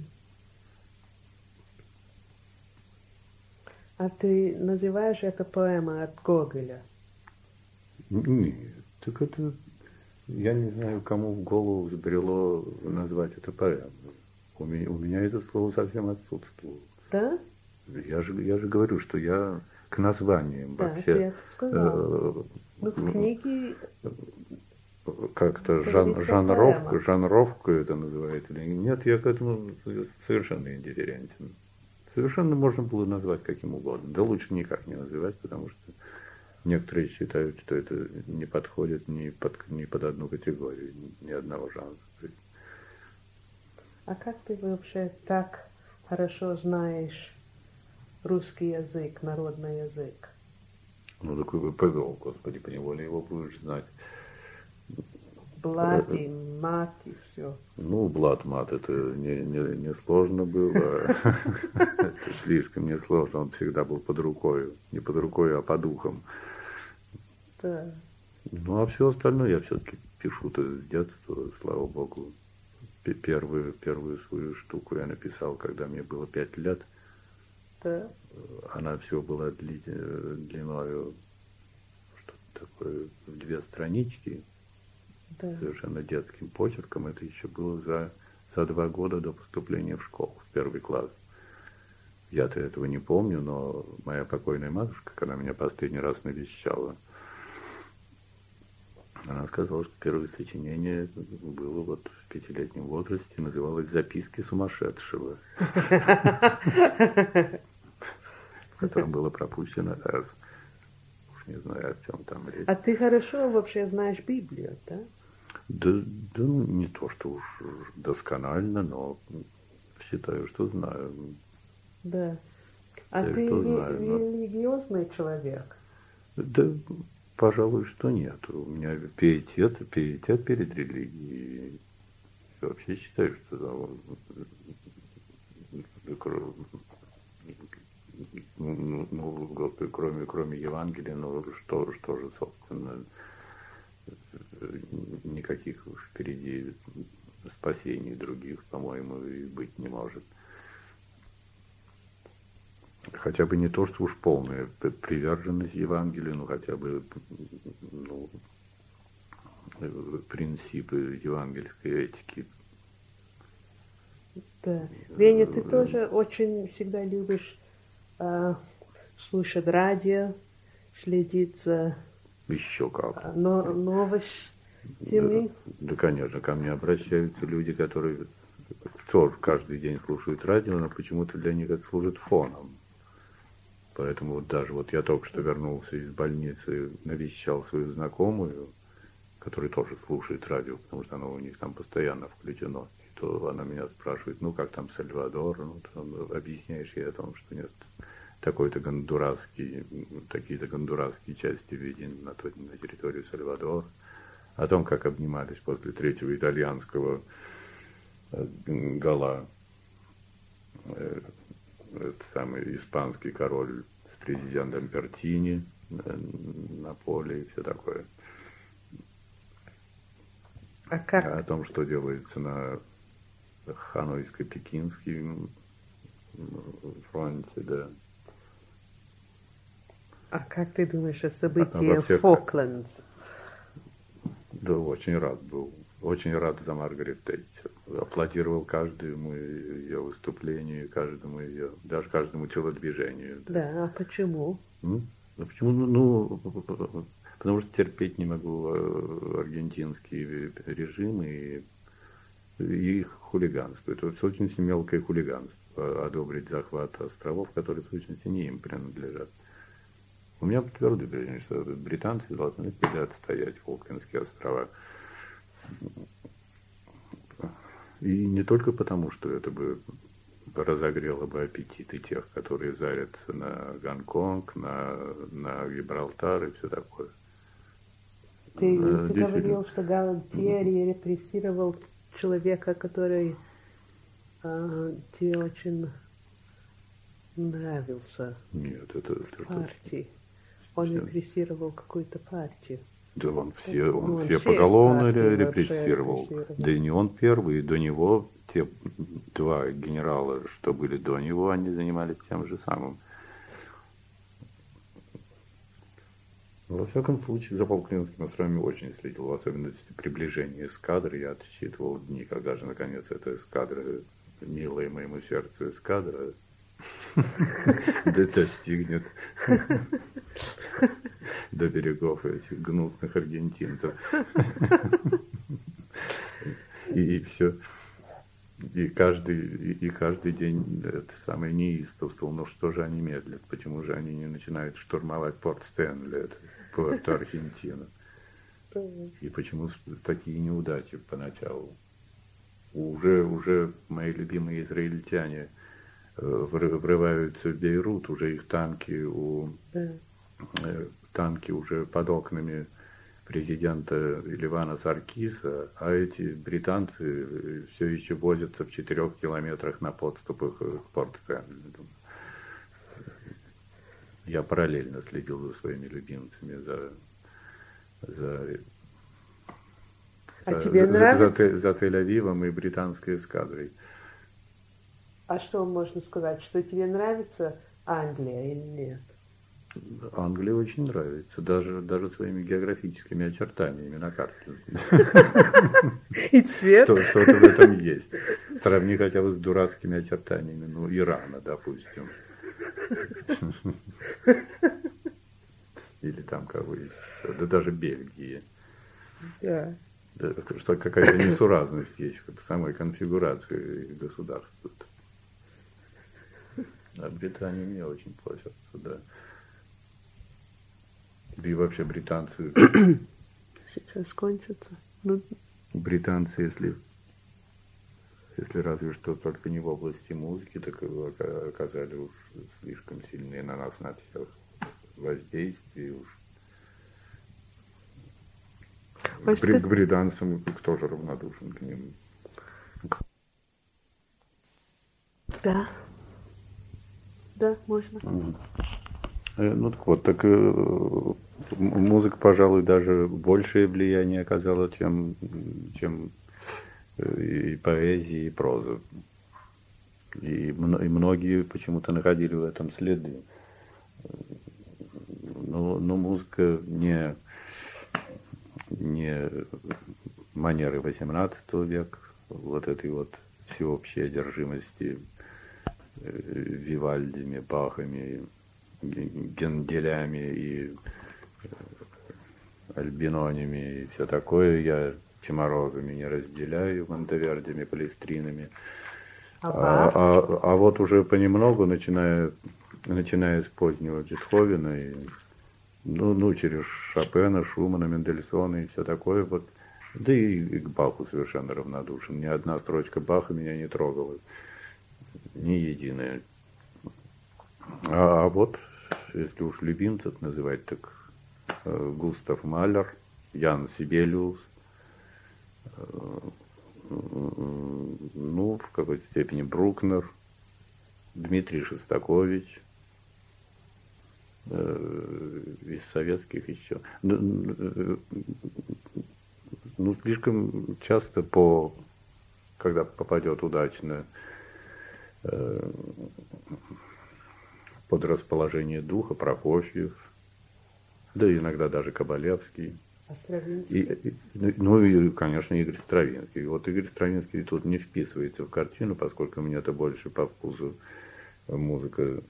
А ты называешь это поэма от Гоголя? Нет, так это... Я не знаю, кому в голову взбрело назвать это поэмой. У меня, у меня это слово совсем отсутствовало. Да? Я же, я же говорю, что я к названиям Да, вообще ты это сказал. э, Ну, в книге как-то жан, говорится жанровку, поэма. жанровку это называют или нет, я к этому совершенно индифферентен. Совершенно можно было назвать каким угодно. Да лучше никак не называть, потому что некоторые считают, что это не подходит ни под, ни под одну категорию, ни, ни одного жанра. А как ты вообще так хорошо знаешь русский язык, народный язык? Ну, такой вы повел, Господи, поневоле его будешь знать. Блат и мат и все. Ну, блат мат, это не, не, не сложно было. Это слишком несложно. Он всегда был под рукой. Не под рукой, а под ухом. Да. Ну, а все остальное я все-таки пишу-то с детства, слава богу. Первую, первую свою штуку я написал, когда мне было пять лет. Да. Она все была дли, длиною, что-то такое, в две странички. Да. Совершенно детским почерком. Это еще было за, за два года до поступления в школу, в первый класс. Я-то этого не помню, но моя покойная матушка, когда меня последний раз навещала, она сказала, что первое сочинение было вот в пятилетнем возрасте, называлось «Записки сумасшедшего», в котором было пропущено «С». Уж не знаю, о чем там речь. А ты хорошо вообще знаешь Библию, да? Да, да ну, не то, что уж досконально, но считаю, что знаю. Да. А Я ты что ре- знаю, но... религиозный человек? Да, пожалуй, что нет. У меня пиетет, пиетет перед религией. Я вообще считаю, что ну, ну, Господи, кроме, кроме Евангелия, ну что, что же, собственно, никаких впереди спасений других, по-моему, и быть не может. Хотя бы не то, что уж полная приверженность Евангелию, но хотя бы ну, принципы евангельской этики. Да. Веня, ты тоже очень всегда любишь э, слушать радио, следить за Еще как. э, но, новостями. Да, да, конечно, ко мне обращаются люди, которые тоже каждый день слушают радио, но почему-то для них это служит фоном. Поэтому вот даже вот я только что вернулся из больницы, навещал свою знакомую, которая тоже слушает радио, потому что оно у них там постоянно включено. И то она меня спрашивает, ну как там Сальвадор, ну там объясняешь ей о том, что нет, такой-то гондурасский, такие-то гондурасские части виден на, той, на территории Сальвадора, о том, как обнимались после третьего итальянского гола этот самый испанский король с президентом Пертини на поле и все такое. А как? О том, что делается на Ханойско-Пекинском фронте, да. А как ты думаешь о событии А, всех... Фоклендс? Да, очень рад был. Очень рад за Маргарет Тэтчер. Аплодировал каждому ее выступлению, каждому ее, даже каждому телодвижению. Да, да, а почему? М? Ну, почему? Ну, потому что терпеть не могу аргентинский режим и, и их хулиганство. Это все очень мелкое хулиганство. Одобрить захват островов, которые в сущности не им принадлежат. У меня твердое убеждение, что британцы должны были отстоять Фолклендские острова. И не только потому, что это бы разогрело бы аппетиты тех, которые зарятся на Гонконг, на, на Гибралтар и все такое. Ты, ты говорил, что Галантьери репрессировал человека, который а, тебе очень нравился. Нет, это... это партии. Он все. Репрессировал какую-то партию. Да он все, он он все поголовно репрессировал. репрессировал. Да и не он первый, и до него те два генерала, что были до него, они занимались тем же самым. Во всяком случае, за Фолклендскими островами очень следил, в особенности приближения эскадры. Я отсчитывал дни, когда же, наконец, эта эскадра, милая моему сердцу эскадра, достигнет до берегов этих гнусных аргентинцев. И все. И каждый, и каждый день это самое неистовство. Ну что же они медлят? Почему же они не начинают штурмовать порт Стэнли, Пуэрто-Аргентину? И почему такие неудачи поначалу? Уже, уже мои любимые израильтяне врываются в Бейрут, уже их танки у танки уже под окнами президента Ливана Саркиса, а эти британцы все еще возятся в четырех километрах на подступах к Порт-Стэнли. Я параллельно следил за своими любимцами, за, за, а за, тебе за, нравится? за, за Тель-Авивом и британской эскадрой. А что можно сказать, что тебе нравится Англия или нет? Англия очень нравится, даже, даже своими географическими очертаниями на карте. И цвет? Что-то в этом есть. Сравни хотя бы с дурацкими очертаниями, ну, Ирана, допустим. Или там кого еще. Да даже Бельгии. Да. Да, что какая-то несуразность есть в самой конфигурации государства. А Британия мне очень платят, да. Да и вообще британцы... Сейчас кончится. Ну... Британцы, если, если разве что только не в области музыки, так оказали уж слишком сильные на нас на всех воздействия. Уж. К, к британцам кто же равнодушен к ним? Да. Да, можно. Mm. Ну так вот, так э, музыка, пожалуй, даже большее влияние оказала, чем, чем и поэзия, и проза. И, и многие почему-то находили в этом следы. Но, но музыка не, не манеры восемнадцатого века, вот этой вот всеобщей одержимости Вивальдими, Бахами, Генделями и Альбинонями и все такое. Я Чеморозами не разделяю, Монтевердями, Палестринами. А, а, а вот уже понемногу, начиная, начиная с позднего Бетховена, и, ну, ну, через Шопена, Шумана, Мендельсона и все такое, вот, да и, и к Баху совершенно равнодушен. Ни одна строчка Баха меня не трогала, ни единая. А, а вот, если уж любимцев называть, так э, Густав Малер, Ян Сибелиус, э, ну, в какой-то степени Брукнер, Дмитрий Шостакович, э, из советских еще. Ну, ну, слишком часто, по, когда попадет удачно э, под расположение духа, Прокофьев, да иногда даже Кабалевский. А Стравинский? И, и, ну и, конечно, Игорь Стравинский. Вот Игорь Стравинский тут не вписывается в картину, поскольку мне это больше по вкусу музыка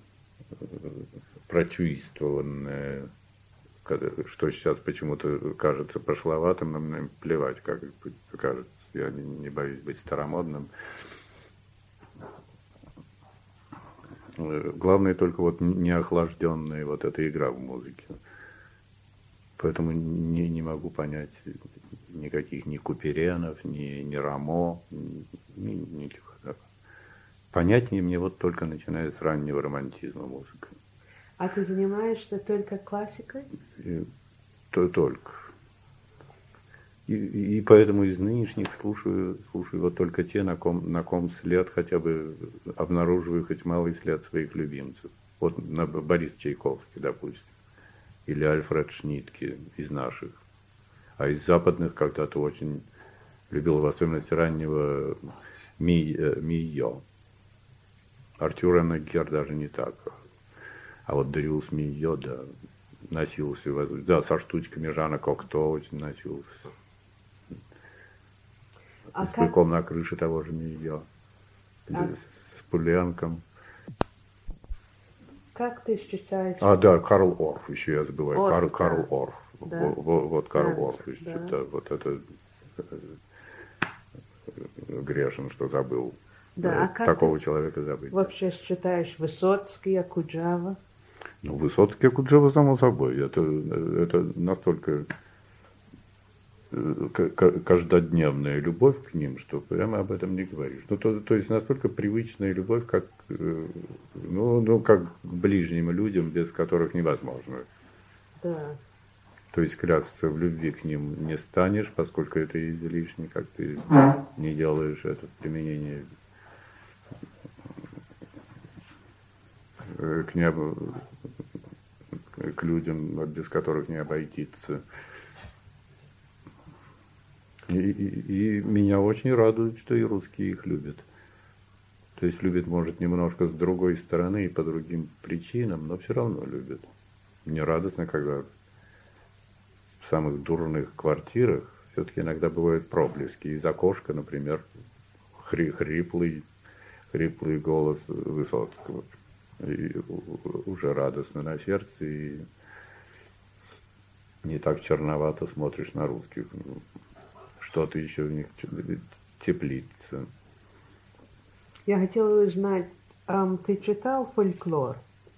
прочувствованная, что сейчас почему-то кажется пошловатым, но мне плевать, как кажется. Я не, не боюсь быть старомодным. Главное только вот не охлажденная вот эта игра в музыке. Поэтому не, не могу понять никаких ни Куперенов, ни, ни Рамо, ни, ни, ничего. Понятнее мне вот только начиная с раннего романтизма музыка. А ты занимаешься только классикой? И, то только. И, и поэтому из нынешних слушаю, слушаю вот только те, на ком, на ком след хотя бы обнаруживаю хоть малый след своих любимцев. Вот на Борис Чайковский, допустим. Или Альфред Шнитке из наших. А из западных когда-то очень любил, в особенности раннего, Ми, Мийо. Артюр Эннегер даже не так. А вот Дариус Мийо, да, носился. Да, со штучками Жана Кокто очень носился. А с как... быком на крыше того же Мийо. А... С Пуленком. Как ты считаешь? А, да, Карл Орф, еще я забываю. Орф, Карл, да. Карл Орф. Да. Вот, вот Карл да, Орф еще. Да. Да, вот это грешен, что забыл. Да, а как такого ты человека забыть. Вообще считаешь Высоцкий, Акуджава? Ну, Высоцкий, Акуджава, само собой. Это, это настолько каждодневная любовь к ним, что прямо об этом не говоришь. Ну, то, то есть настолько привычная любовь, как, ну, ну, как к ближним людям, без которых невозможно. Да. То есть клясться в любви к ним не станешь, поскольку это излишне, как ты не делаешь это применение к, не, к людям, без которых не обойтиться. И, и, и меня очень радует, что и русские их любят. То есть любят, может, немножко с другой стороны и по другим причинам, но все равно любят. Мне радостно, когда в самых дурных квартирах все-таки иногда бывают проблески. Из окошка, например, хри, хриплый, хриплый голос Высоцкого. И уже радостно на сердце, и не так черновато смотришь на русских. Что-то еще в них теплится. Я хотела узнать, а ты читал фольклор?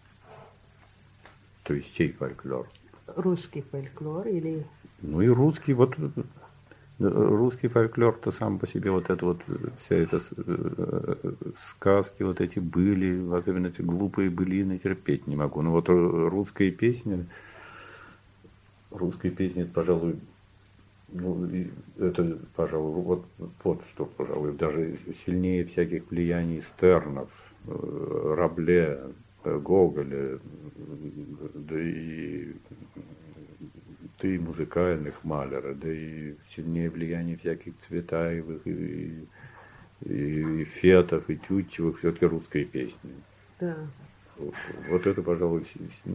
То есть чей фольклор? Русский фольклор или... Ну и русский, вот русский фольклор-то сам по себе, вот это вот, вся эта сказки, вот эти были, особенно эти глупые былины, терпеть не могу. Но вот русская песня, русская песня, это, пожалуй, ну, это, пожалуй, вот, вот что, пожалуй, даже сильнее всяких влияний Стернов, Рабле, Гоголя, да и, да и музыкальных Малера, да и сильнее влияние всяких Цветаевых, и, и, и Фетов, и Тютчевых, все-таки русская песня. Да. Вот, вот это, пожалуй,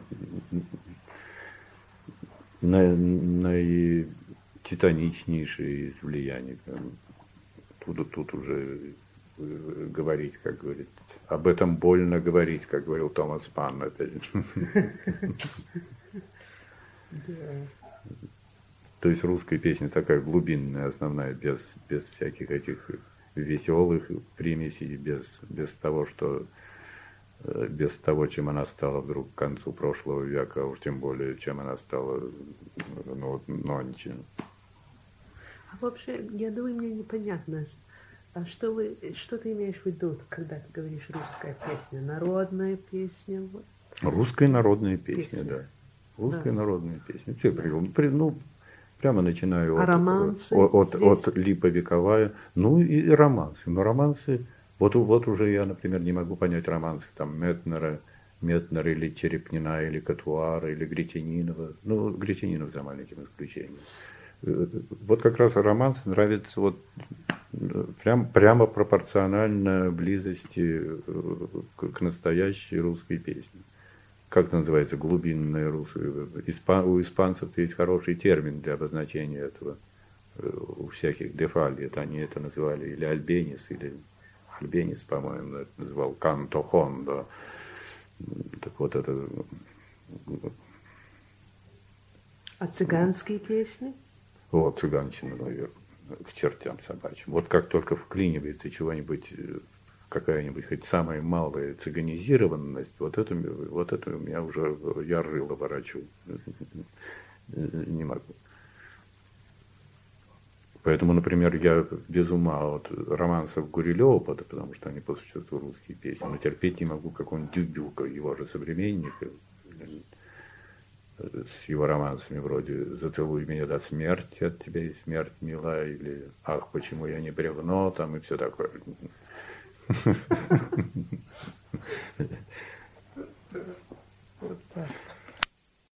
наититаничнейшее из влияний. Тут, тут уже говорить, как говорит, об этом больно говорить, как говорил Томас Манн. Опять. То есть русская песня такая глубинная, основная, без, без всяких этих веселых примесей, без, без того, что без того, чем она стала вдруг к концу прошлого века, а уж тем более, чем она стала, ну, нонче. А вообще, я думаю, мне непонятно, а что, вы, что ты имеешь в виду, когда ты говоришь русская песня? Народная песня? Русская народная песня, песня. Да. Русская да. народная песня. Все, да. при, ну, прямо начинаю а от, романсы от, от, от Липа Вековая. Ну и романсы. Но романсы, вот, вот уже я, например, не могу понять романсы там Метнера, Метнера или Черепнина, или Катуара, или Гретянинова. Ну, Гретянинов за маленьким исключением. Вот как раз романс нравится вот прям, прямо пропорционально близости к, к настоящей русской песне. Как это называется? Глубинная русская. Испан, у испанцев есть хороший термин для обозначения этого. У всяких дефалий. Это они это называли или альбенис, или альбенис, по-моему, это называл кантохон. Так вот это... А цыганские песни? Вот, цыганщина, наверное, к чертям собачьим. Вот как только вклинивается чего-нибудь какая-нибудь хоть самая малая цыганизированность, вот это, вот это у меня уже, я рыло ворочу. Не могу. Поэтому, например, я без ума от романсов Гурилева, потому что они по существу русские песни, но терпеть не могу какого-нибудь Дюбюка, его же современника, с его романсами вроде «Зацелуй меня до смерти, от тебя и смерть мила», или «Ах, почему я не бревно», там и все такое. Вот так.